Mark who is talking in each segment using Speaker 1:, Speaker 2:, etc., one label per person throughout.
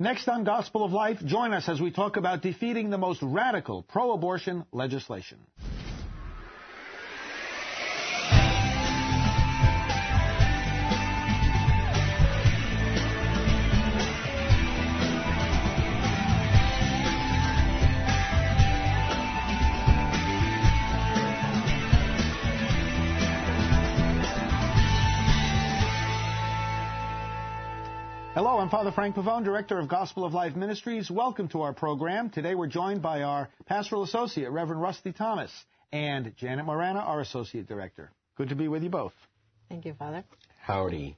Speaker 1: Next on Gospel of Life, join us as we talk about defeating the most radical pro-abortion legislation. Hello, I'm Father Frank Pavone, Director of Gospel of Life Ministries. Welcome to our program. Today we're joined by our Pastoral Associate, Reverend Rusty Thomas, and Janet Morana, our Associate Director. Good to be with you both.
Speaker 2: Thank you, Father.
Speaker 3: Howdy.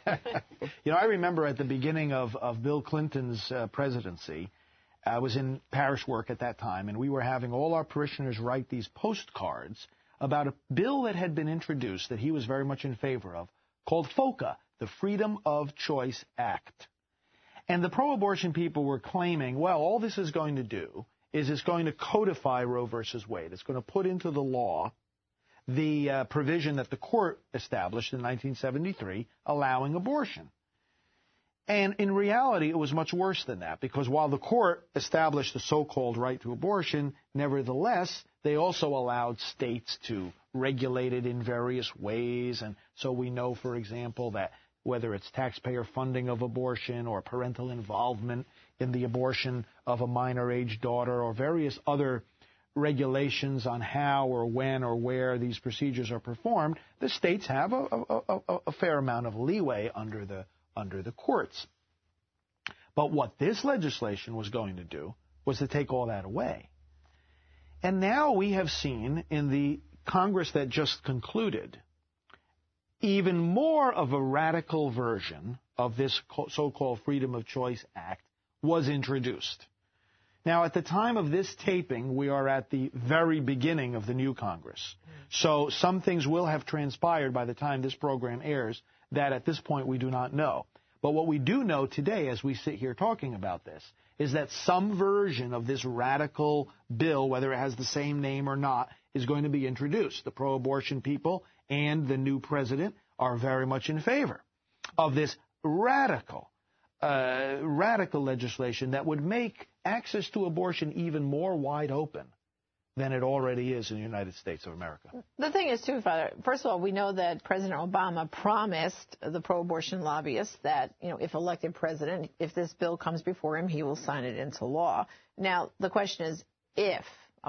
Speaker 1: I remember at the beginning of Bill Clinton's presidency, I was in parish work at that time, and we were having all our parishioners write these postcards about a bill that had been introduced that he was very much in favor of, called FOCA, the Freedom of Choice Act. And the pro-abortion people were claiming, well, all this is going to do is it's going to codify Roe versus Wade. It's going to put into the law the provision that the court established in 1973 allowing abortion. And in reality, it was much worse than that, because while the court established the so-called right to abortion, nevertheless, they also allowed states to regulate it in various ways. And so we know, for example, that whether it's taxpayer funding of abortion or parental involvement in the abortion of a minor-age daughter or various other regulations on how or when or where these procedures are performed, the states have a fair amount of leeway under the courts. But what this legislation was going to do was to take all that away. And now we have seen in the Congress that just concluded even more of a radical version of this so-called Freedom of Choice Act was introduced. Now, at the time of this taping, we are at the very beginning of the new Congress. So some things will have transpired by the time this program airs that at this point we do not know. But what we do know today, as we sit here talking about this, is that some version of this radical bill, whether it has the same name or not, is going to be introduced. The pro-abortion people and the new president are very much in favor of this radical legislation that would make access to abortion even more wide open than it already is in the United States of America.
Speaker 2: The thing is, too, Father, first of all, we know that President Obama promised the pro-abortion lobbyists that, if elected president, if this bill comes before him, he will sign it into law. Now, the question is if,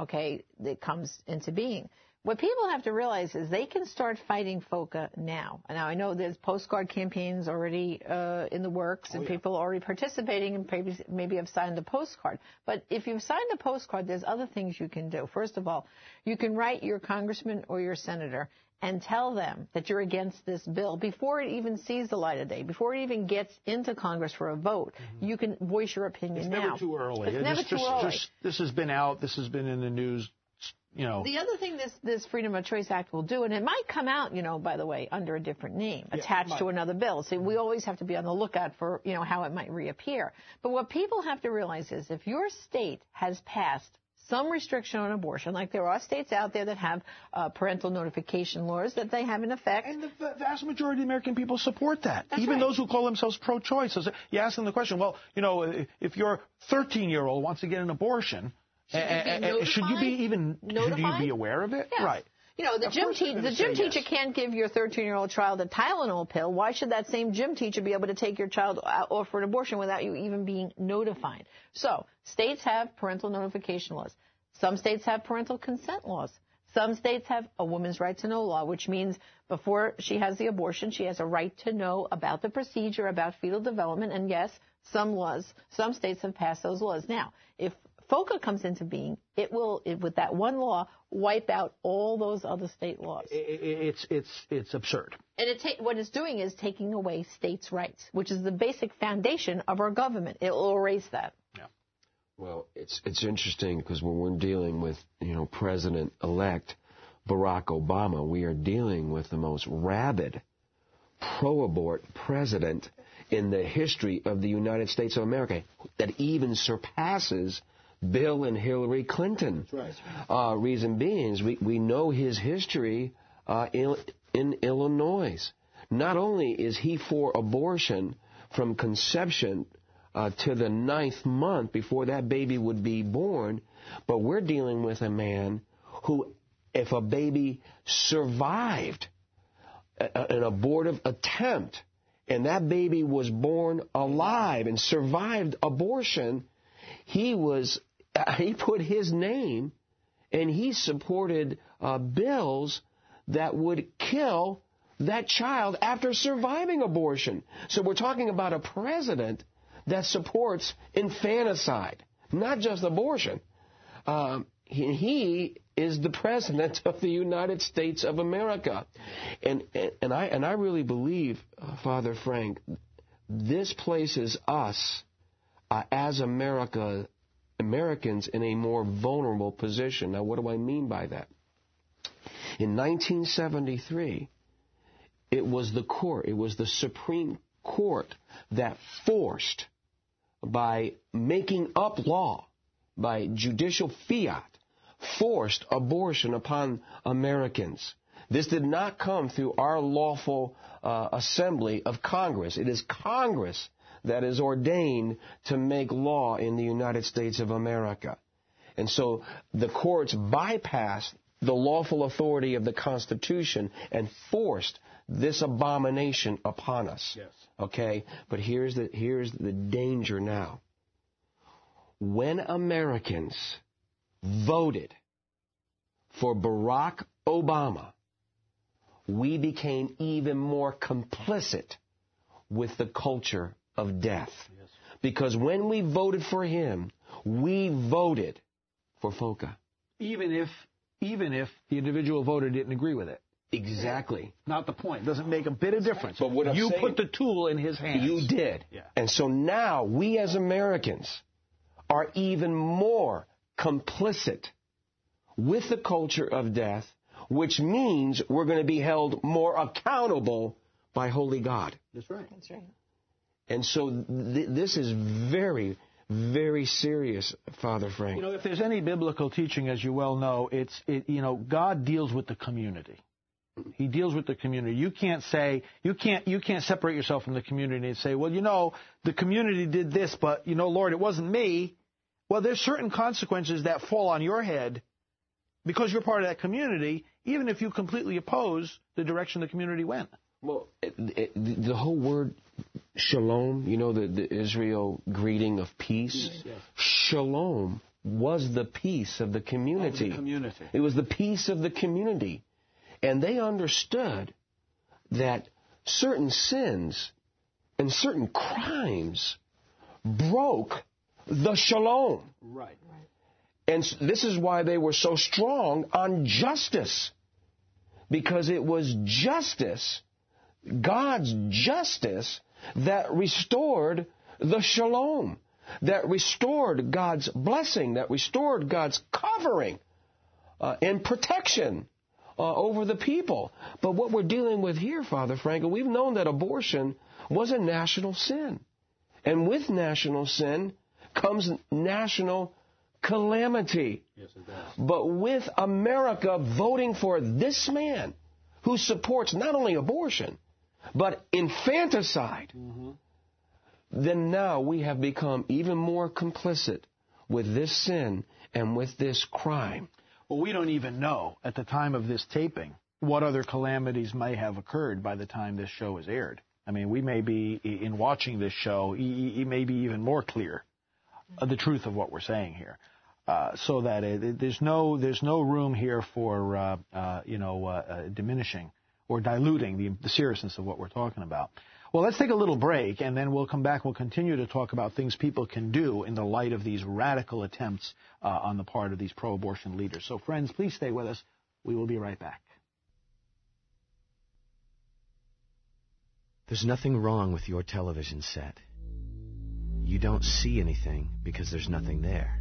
Speaker 2: it comes into being. What people have to realize is they can start fighting FOCA now. Now, I know there's postcard campaigns already in the works, and people are already participating and maybe have signed a postcard. But if you've signed a postcard, there's other things you can do. First of all, you can write your congressman or your senator and tell them that you're against this bill before it even sees the light of day, before it even gets into Congress for a vote. Mm-hmm. You can voice your opinion now.
Speaker 1: It's never too early.
Speaker 2: It's never too early.
Speaker 1: This has been out. This has been in the news. The
Speaker 2: other thing this Freedom of Choice Act will do, and it might come out, by the way, under a different name, attached to another bill. See, we always have to be on the lookout for, how it might reappear. But what people have to realize is if your state has passed some restriction on abortion, like there are states out there that have parental notification laws that they have in effect.
Speaker 1: And the vast majority of American people support that.
Speaker 2: That's
Speaker 1: Even
Speaker 2: right.
Speaker 1: Those who call themselves pro-choice. You ask them the question, well, if your 13-year-old wants to get an abortion, should you be aware of it?
Speaker 2: Yes.
Speaker 1: Right.
Speaker 2: The gym teacher can't give your 13-year-old child a Tylenol pill. Why should that same gym teacher be able to take your child off for an abortion without you even being notified? So states have parental notification laws. Some states have parental consent laws. Some states have a woman's right to know law, which means before she has the abortion, she has a right to know about the procedure, about fetal development. And yes, some states have passed those laws. Now, if FOCA comes into being, it will, with that one law, wipe out all those other state laws.
Speaker 1: It's absurd.
Speaker 2: And what it's doing is taking away states' rights, which is the basic foundation of our government. It will erase that.
Speaker 1: Yeah.
Speaker 3: Well, it's interesting because when we're dealing with, President-elect Barack Obama, we are dealing with the most rabid pro-abort president in the history of the United States of America that even surpasses Bill and Hillary Clinton.
Speaker 1: That's right.
Speaker 3: Reason being is we know his history in Illinois. Not only is he for abortion from conception to the 9th month before that baby would be born. But we're dealing with a man who, if a baby survived an abortive attempt and that baby was born alive and survived abortion, he put his name and he supported bills that would kill that child after surviving abortion. So we're talking about a president that supports infanticide, not just abortion. He is the president of the United States of America. And I really believe, Father Frank, this places us as Americans in a more vulnerable position. Now, what do I mean by that? In 1973, it was the Supreme Court that forced, by making up law, by judicial fiat, forced abortion upon Americans. This did not come through our lawful assembly of Congress. It is Congress that is ordained to make law in the United States of America. And so the courts bypassed the lawful authority of the Constitution and forced this abomination upon us.
Speaker 1: Yes.
Speaker 3: Okay? But here's the danger now. When Americans voted for Barack Obama, we became even more complicit with the culture of death.
Speaker 1: Yes.
Speaker 3: Because when we voted for him, we voted for FOCA.
Speaker 1: Even if the individual voter didn't agree with it.
Speaker 3: Exactly.
Speaker 1: Not the point. It doesn't make a bit of difference.
Speaker 3: But what I'm
Speaker 1: you
Speaker 3: saying,
Speaker 1: put the tool in his hands.
Speaker 3: You did.
Speaker 1: Yeah.
Speaker 3: And so now we as Americans are even more complicit with the culture of death, which means we're going to be held more accountable by Holy God.
Speaker 1: That's right.
Speaker 2: That's right.
Speaker 3: And so this is very, very serious, Father Frank.
Speaker 1: You know, if there's any biblical teaching, as you well know, God deals with the community. He deals with the community. You can't separate yourself from the community and say, well, the community did this, but, Lord, it wasn't me. Well, there's certain consequences that fall on your head because you're part of that community, even if you completely oppose the direction the community went.
Speaker 3: Well, the whole word shalom, the Israel greeting of peace,
Speaker 1: yes.
Speaker 3: Shalom was the peace of the community. It was the peace of the community. And they understood that certain sins and certain crimes broke the shalom.
Speaker 1: Right.
Speaker 3: And this is why they were so strong on justice. Because it was justice, God's justice, that restored the shalom, that restored God's blessing, that restored God's covering and protection over the people. But what we're dealing with here, Father Frank, we've known that abortion was a national sin. And with national sin comes national calamity.
Speaker 1: Yes, it does.
Speaker 3: But with America voting for this man who supports not only abortion, but infanticide, then now we have become even more complicit with this sin and with this crime.
Speaker 1: Well, we don't even know at the time of this taping what other calamities may have occurred by the time this show is aired. I mean, we may be, in watching this show, it may be even more clear the truth of what we're saying here. So that there's no room here for diminishing or diluting the seriousness of what we're talking about. Well, let's take a little break, and then we'll come back. We'll continue to talk about things people can do in the light of these radical attempts on the part of these pro-abortion leaders. So, friends, please stay with us. We will be right back.
Speaker 4: There's nothing wrong with your television set. You don't see anything because there's nothing there.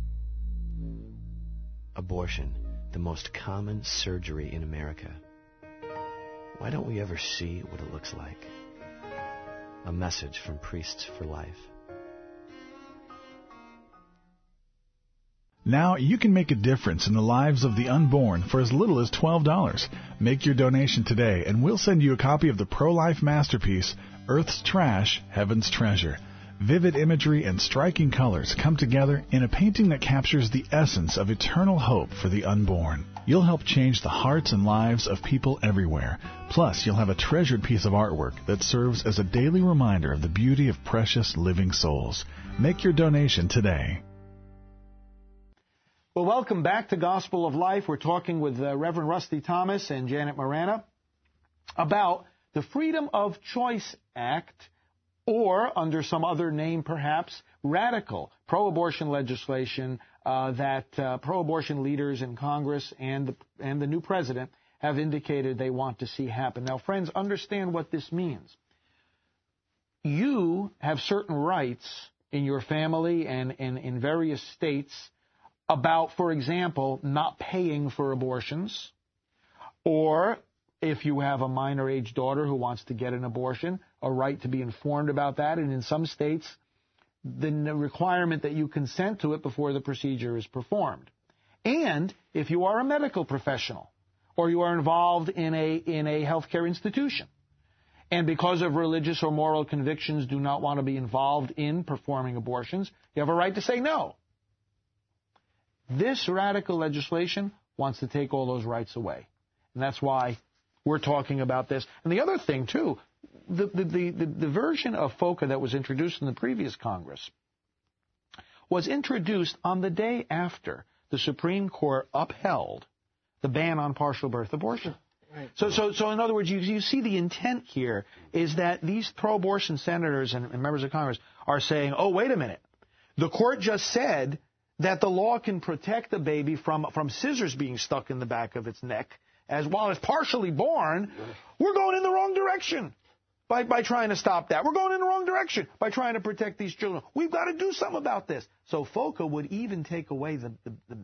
Speaker 4: Abortion, the most common surgery in America. Why don't we ever see what it looks like? A message from Priests for Life.
Speaker 5: Now you can make a difference in the lives of the unborn for as little as $12. Make your donation today, and we'll send you a copy of the pro-life masterpiece, Earth's Trash, Heaven's Treasure. Vivid imagery and striking colors come together in a painting that captures the essence of eternal hope for the unborn. You'll help change the hearts and lives of people everywhere. Plus, you'll have a treasured piece of artwork that serves as a daily reminder of the beauty of precious living souls. Make your donation today.
Speaker 1: Well, welcome back to Gospel of Life. We're talking with Reverend Rusty Thomas and Janet Morana about the Freedom of Choice Act, or under some other name perhaps, radical pro-abortion legislation that pro-abortion leaders in Congress and the new president have indicated they want to see happen. Now, friends, understand what this means. You have certain rights in your family and in various states about, for example, not paying for abortions, or if you have a minor-age daughter who wants to get an abortion, a right to be informed about that. And in some states, the requirement that you consent to it before the procedure is performed. And if you are a medical professional or you are involved in a healthcare institution, and because of religious or moral convictions do not want to be involved in performing abortions, you have a right to say no. This radical legislation wants to take all those rights away. And that's why we're talking about this. And the other thing, too, the version of FOCA that was introduced in the previous Congress was introduced on the day after the Supreme Court upheld the ban on partial birth abortion. Right. So in other words, you see the intent here is that these pro-abortion senators and members of Congress are saying, oh, wait a minute. The court just said that the law can protect the baby from scissors being stuck in the back of its neck as while it's partially born. We're going in the wrong direction by trying to stop that. We're going in the wrong direction by trying to protect these children. We've got to do something about this. So FOCA would even take away the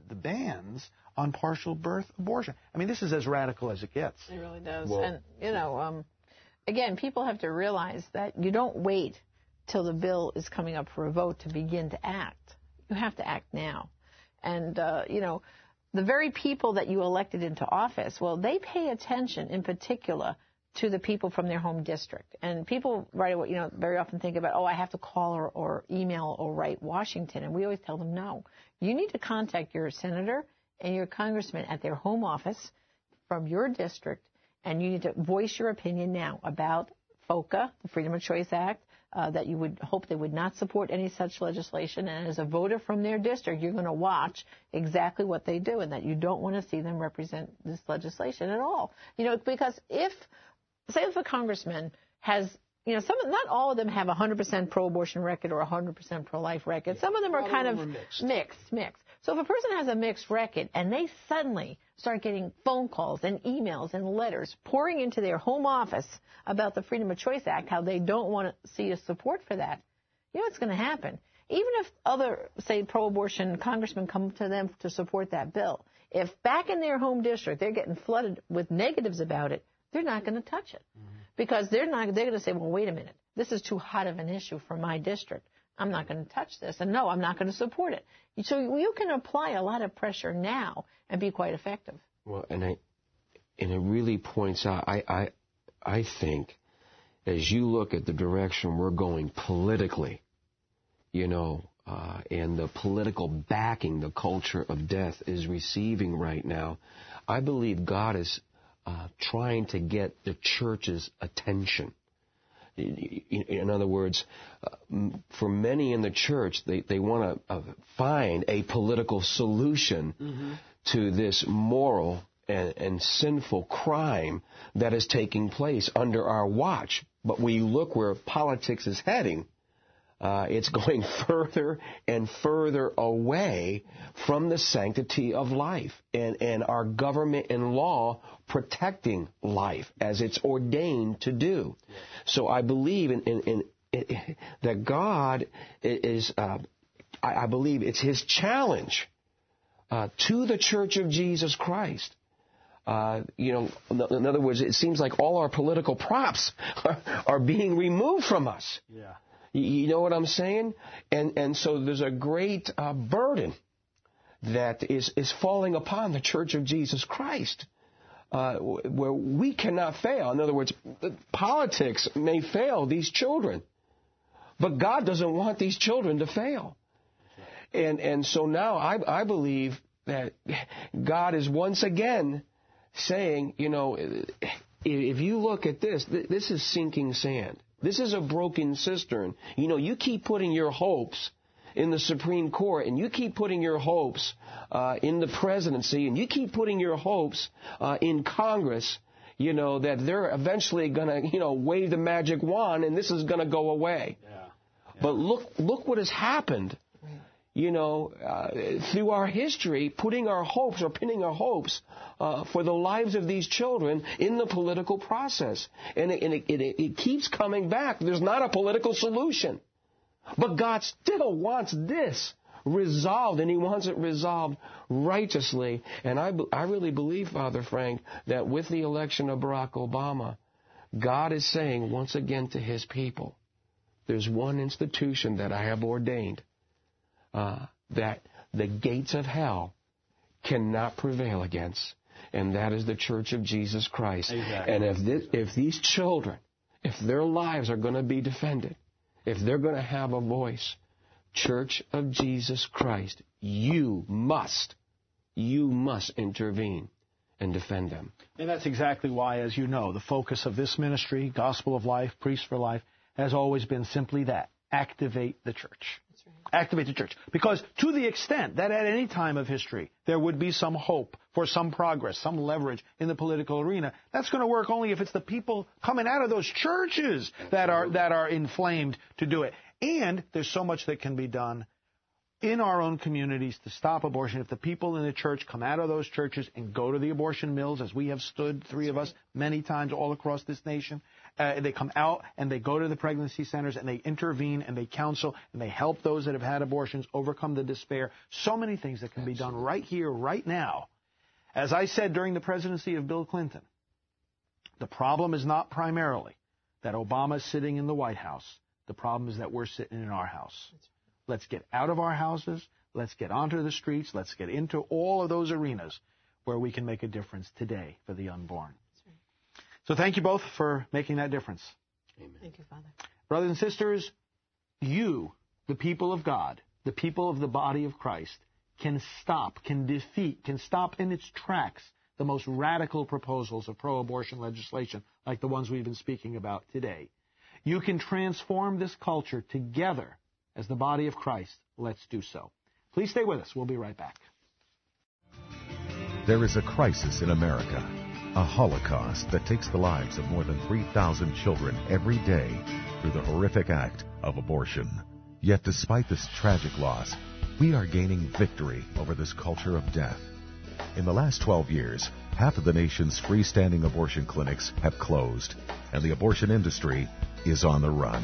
Speaker 1: bans on partial birth abortion. I mean, this is as radical as it gets.
Speaker 2: It really does. Well, and, again, people have to realize that you don't wait till the bill is coming up for a vote to begin to act. You have to act now. And, the very people that you elected into office, well, they pay attention in particular to the people from their home district. And people very often think about, I have to call or email or write Washington. And we always tell them, no. You need to contact your senator and your congressman at their home office from your district, and you need to voice your opinion now about FOCA, the Freedom of Choice Act, that you would hope they would not support any such legislation. And as a voter from their district, you're going to watch exactly what they do, and that you don't want to see them represent this legislation at all. Because if a congressman has, not all of them have a 100% pro-abortion record or a 100% pro-life record. Some of them are kind of mixed. So if a person has a mixed record and they suddenly start getting phone calls and emails and letters pouring into their home office about the Freedom of Choice Act, how they don't want to see a support for that, what's going to happen? Even if other, say, pro-abortion congressmen come to them to support that bill, if back in their home district they're getting flooded with negatives about it, they're not going to touch it. Mm-hmm. Because they're going to say, well, wait a minute, this is too hot of an issue for my district. I'm not going to touch this. And no, I'm not going to support it. So you can apply a lot of pressure now and be quite effective.
Speaker 3: Well, and it really points out, I think, as you look at the direction we're going politically, and the political backing the culture of death is receiving right now, I believe God is trying to get the church's attention. In other words, for many in the church, they want to find a political solution to this moral and sinful crime that is taking place under our watch. But when you look where politics is heading, it's going further and further away from the sanctity of life and our government and law protecting life as it's ordained to do. So I believe in that God is, I believe it's His challenge to the Church of Jesus Christ. In other words, it seems like all our political props are being removed from us.
Speaker 1: Yeah.
Speaker 3: You know what I'm saying? And so there's a great burden that is falling upon the Church of Jesus Christ, where we cannot fail. In other words, politics may fail these children, But God doesn't want these children to fail. And so now I believe that God is once again saying, you know, if you look at this, this is sinking sand. This is a broken cistern. You know, you keep putting your hopes in the Supreme Court, and you keep putting your hopes in the presidency, and you keep putting your hopes in Congress, you know, that they're eventually going to, you know, wave the magic wand and this is going to go away. Yeah. But look what has happened, you know, through our history, putting our hopes or pinning our hopes for the lives of these children in the political process. And it keeps coming back. There's not a political solution. But God still wants this resolved, and He wants it resolved righteously. And I really believe, Father Frank, that with the election of Barack Obama, God is saying once again to His people, there's one institution that I have ordained that the gates of hell cannot prevail against, and that is the Church of Jesus Christ. Exactly. And if these children, if their lives are going to be defended, if they're going to have a voice, Church of Jesus Christ, you must intervene and defend them.
Speaker 1: And that's exactly why, as you know, the focus of this ministry, Gospel of Life, Priests for Life, has always been simply that: activate the church. That's right. Activate the church. Because to the extent that at any time of history there would be some hope for some progress, some leverage in the political arena, that's going to work only if it's the people coming out of those churches that are inflamed to do it. And there's so much that can be done in our own communities to stop abortion. If the people in the church come out of those churches and go to the abortion mills, as we have stood, three of us, many times all across this nation, they come out and they go to the pregnancy centers and they intervene and they counsel and they help those that have had abortions overcome the despair. So many things that can be done right here, right now. As I said during the presidency of Bill Clinton, the problem is not primarily that Obama is sitting in the White House. The problem is that we're sitting in our house. Let's get out of our houses. Let's get onto the streets. Let's get into all of those arenas where we can make a difference today for the unborn. So thank you both for making that difference.
Speaker 2: Amen. Thank you, Father.
Speaker 1: Brothers and sisters, you, the people of God, the people of the body of Christ, can stop in its tracks the most radical proposals of pro-abortion legislation like the ones we've been speaking about today. You can transform this culture together as the body of Christ. Let's do so. Please stay with us. We'll be right back.
Speaker 6: There is a crisis in America, a holocaust that takes the lives of more than 3,000 children every day through the horrific act of abortion. Yet despite this tragic loss, we are gaining victory over this culture of death. In the last 12 years, half of the nation's freestanding abortion clinics have closed, and the abortion industry is on the run.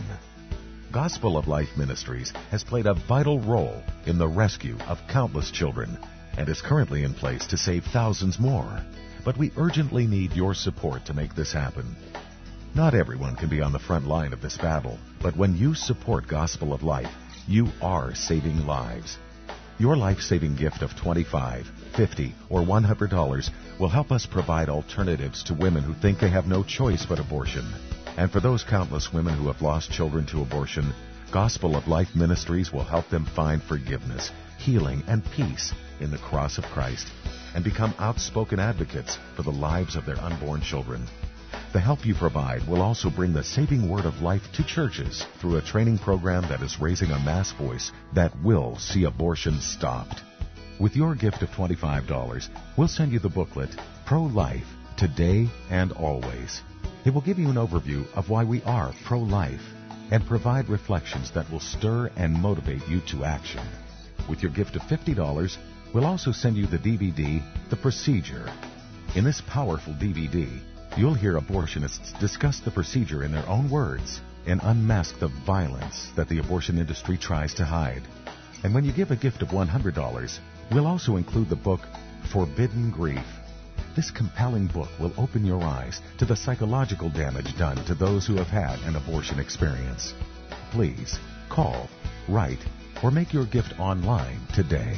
Speaker 6: Gospel of Life Ministries has played a vital role in the rescue of countless children and is currently in place to save thousands more. But we urgently need your support to make this happen. Not everyone can be on the front line of this battle, but when you support Gospel of Life, you are saving lives. Your life-saving gift of $25, $50, or $100 will help us provide alternatives to women who think they have no choice but abortion. And for those countless women who have lost children to abortion, Gospel of Life Ministries will help them find forgiveness, healing, and peace in the cross of Christ, and become outspoken advocates for the lives of their unborn children. The help you provide will also bring the saving word of life to churches through a training program that is raising a mass voice that will see abortion stopped. With your gift of $25, we'll send you the booklet, Pro-Life, Today and Always. It will give you an overview of why we are pro-life and provide reflections that will stir and motivate you to action. With your gift of $50, we'll also send you the DVD, The Procedure. In this powerful DVD, you'll hear abortionists discuss the procedure in their own words and unmask the violence that the abortion industry tries to hide. And when you give a gift of $100, we'll also include the book, Forbidden Grief. This compelling book will open your eyes to the psychological damage done to those who have had an abortion experience. Please call, write, or make your gift online today.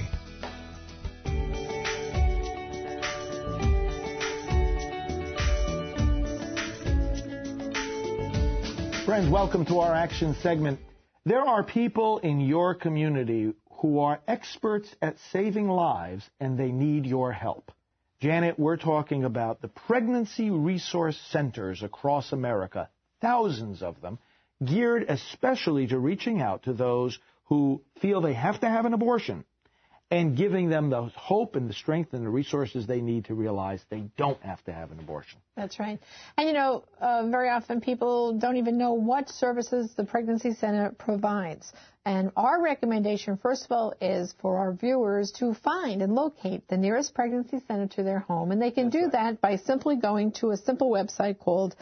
Speaker 1: Friends, welcome to our action segment. There are people in your community who are experts at saving lives, and they need your help. Janet, we're talking about the pregnancy resource centers across America, thousands of them, geared especially to reaching out to those who feel they have to have an abortion and giving them the hope and the strength and the resources they need to realize they don't have to have an abortion.
Speaker 2: That's right. And, very often people don't even know what services the Pregnancy Center provides. And our recommendation, first of all, is for our viewers to find and locate the nearest pregnancy center to their home. And they can do that by simply going to a simple website called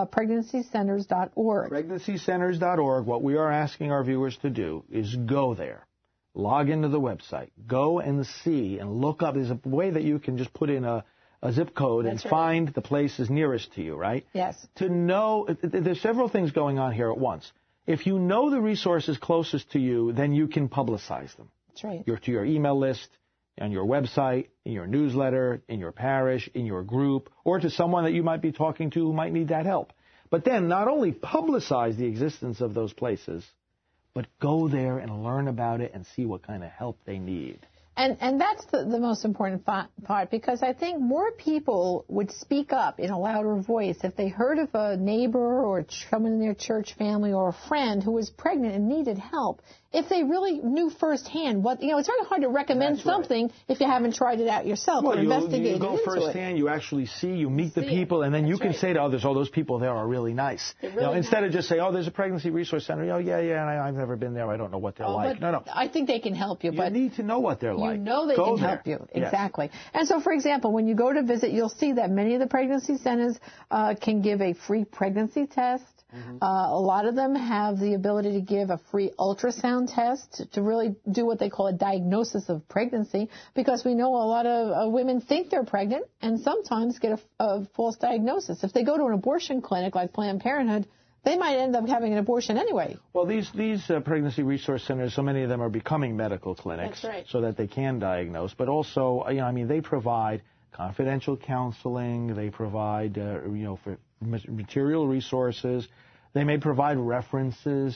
Speaker 2: pregnancycenters.org.
Speaker 1: Pregnancycenters.org. What we are asking our viewers to do is go there. Log into the website. Go and see and look up. There's a way that you can just put in a zip code and find the places nearest to you, right?
Speaker 2: Yes.
Speaker 1: To know, there's several things going on here at once. If you know the resources closest to you, then you can publicize them.
Speaker 2: That's right.
Speaker 1: To your email list, on your website, in your newsletter, in your parish, in your group, or to someone that you might be talking to who might need that help. But then not only publicize the existence of those places, but go there and learn about it and see what kind of help they need.
Speaker 2: And that's the most important part, because I think more people would speak up in a louder voice if they heard of a neighbor or someone in their church family or a friend who was pregnant and needed help. If they really knew firsthand what, it's very hard to recommend something if you haven't tried it out yourself or investigated into it.
Speaker 1: You go firsthand, you actually see, you meet the people, and then you can say to others, those people there are really nice. Instead of just say, there's a pregnancy resource center. I've never been there. I don't know what they're like. No.
Speaker 2: I think they can help you.
Speaker 1: You need to know what they're like.
Speaker 2: You know they can help you. Exactly. Yes. And so, for example, when you go to visit, you'll see that many of the pregnancy centers can give a free pregnancy test. Mm-hmm. A lot of them have the ability to give a free ultrasound test to really do what they call a diagnosis of pregnancy, because we know a lot of women think they're pregnant and sometimes get a false diagnosis. If they go to an abortion clinic like Planned Parenthood, they might end up having an abortion anyway.
Speaker 1: Well, these pregnancy resource centers, so many of them are becoming medical clinics so that they can diagnose. But also, they provide confidential counseling. They provide, for material resources. They may provide references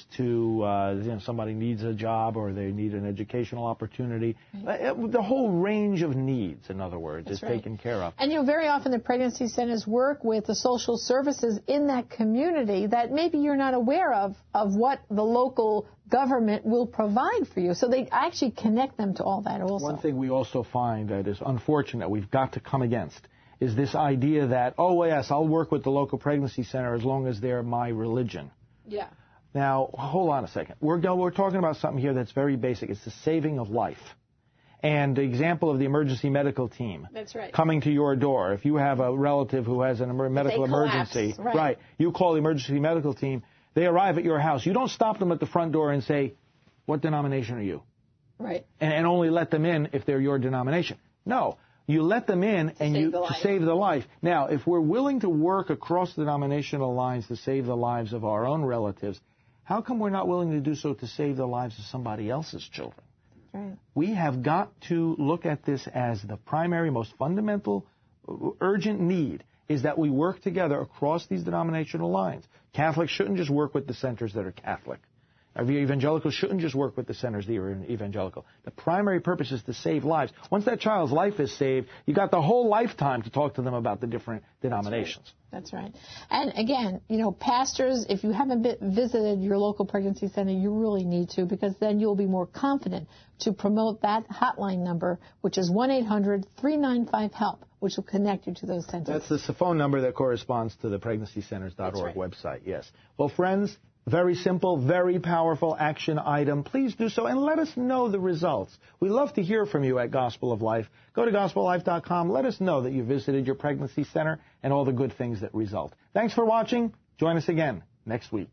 Speaker 1: to somebody needs a job or they need an educational opportunity. The whole range of needs, in other words, is taken care of.
Speaker 2: And, very often the pregnancy centers work with the social services in that community that maybe you're not aware of what the local government will provide for you. So they actually connect them to all that also.
Speaker 1: One thing we also find that is unfortunate, we've got to come against, is this idea that, I'll work with the local pregnancy center as long as they're my religion.
Speaker 2: Yeah.
Speaker 1: Now, hold on a second. We're talking about something here that's very basic. It's the saving of life. And the example of the emergency medical team coming to your door. If you have a relative who has a medical emergency, you call the emergency medical team. They arrive at your house. You don't stop them at the front door and say, what denomination are you?
Speaker 2: Right.
Speaker 1: And only let them in if they're your denomination. No. You let them in to save the life. Now, if we're willing to work across denominational lines to save the lives of our own relatives, how come we're not willing to do so to save the lives of somebody else's children?
Speaker 2: Right.
Speaker 1: We have got to look at this as the primary, most fundamental, urgent need is that we work together across these denominational lines. Catholics shouldn't just work with the centers that are Catholic. Evangelicals shouldn't just work with the centers that are evangelical. The primary purpose is to save lives. Once that child's life is saved, you got the whole lifetime to talk to them about the different denominations.
Speaker 2: That's right. And again, pastors, if you haven't visited your local pregnancy center, you really need to, because then you'll be more confident to promote that hotline number, which is 1-800-395-HELP, which will connect you to those centers.
Speaker 1: That's the phone number that corresponds to the pregnancycenters.org website, yes. Well, friends, very simple, very powerful action item. Please do so and let us know the results. We love to hear from you at Gospel of Life. Go to gospellife.com. Let us know that you visited your pregnancy center and all the good things that result. Thanks for watching. Join us again next week.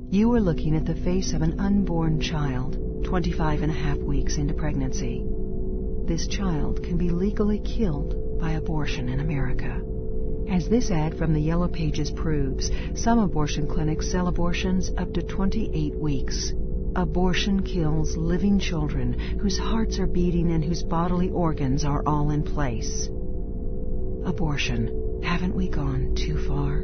Speaker 7: You are looking at the face of an unborn child, 25 and a half weeks into pregnancy. This child can be legally killed by abortion in America. As this ad from the Yellow Pages proves, some abortion clinics sell abortions up to 28 weeks. Abortion kills living children whose hearts are beating and whose bodily organs are all in place. Abortion. Haven't we gone too far?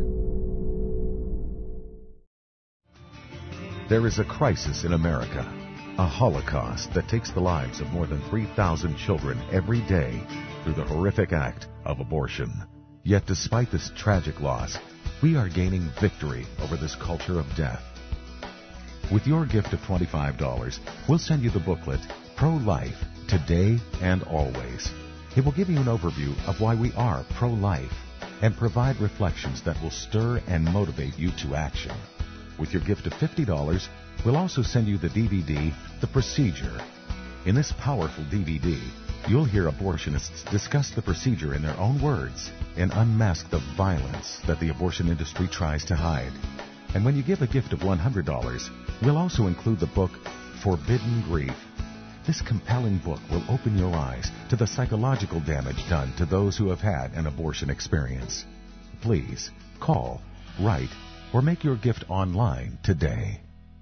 Speaker 6: There is a crisis in America, a holocaust that takes the lives of more than 3,000 children every day through the horrific act of abortion. Yet despite this tragic loss, we are gaining victory over this culture of death. With your gift of $25, we'll send you the booklet, Pro-Life, Today and Always. It will give you an overview of why we are pro-life and provide reflections that will stir and motivate you to action. With your gift of $50, we'll also send you the DVD, The Procedure. In this powerful DVD, you'll hear abortionists discuss the procedure in their own words and unmask the violence that the abortion industry tries to hide. And when you give a gift of $100, we'll also include the book, Forbidden Grief. This compelling book will open your eyes to the psychological damage done to those who have had an abortion experience. Please call, write, or make your gift online today.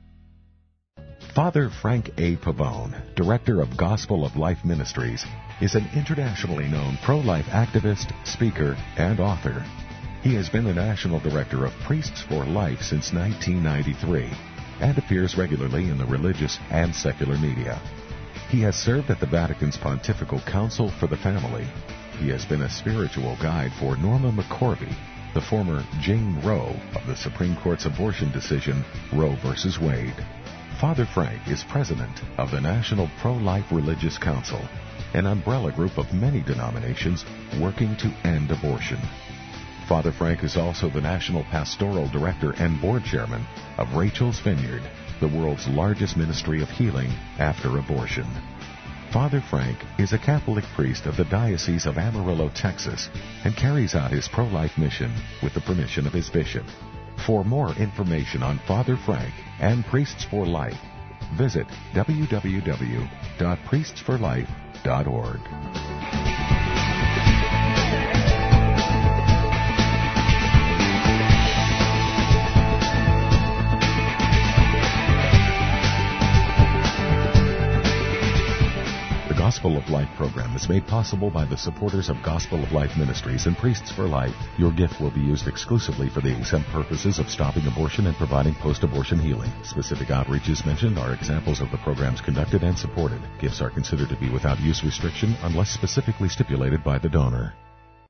Speaker 6: Father Frank A. Pavone, director of Gospel of Life Ministries, is an internationally known pro-life activist, speaker, and author. He has been the national director of Priests for Life since 1993 and appears regularly in the religious and secular media. He has served at the Vatican's Pontifical Council for the Family. He has been a spiritual guide for Norma McCorvey, the former Jane Roe of the Supreme Court's abortion decision, Roe v. Wade. Father Frank is president of the National Pro-Life Religious Council, an umbrella group of many denominations working to end abortion. Father Frank is also the National Pastoral Director and Board Chairman of Rachel's Vineyard, the world's largest ministry of healing after abortion. Father Frank is a Catholic priest of the Diocese of Amarillo, Texas, and carries out his pro-life mission with the permission of his bishop. For more information on Father Frank and Priests for Life, visit www.priestsforlife.org. The Gospel of Life program is made possible by the supporters of Gospel of Life Ministries and Priests for Life. Your gift will be used exclusively for the exempt purposes of stopping abortion and providing post-abortion healing. Specific outreaches mentioned are examples of the programs conducted and supported. Gifts are considered to be without use restriction unless specifically stipulated by the donor.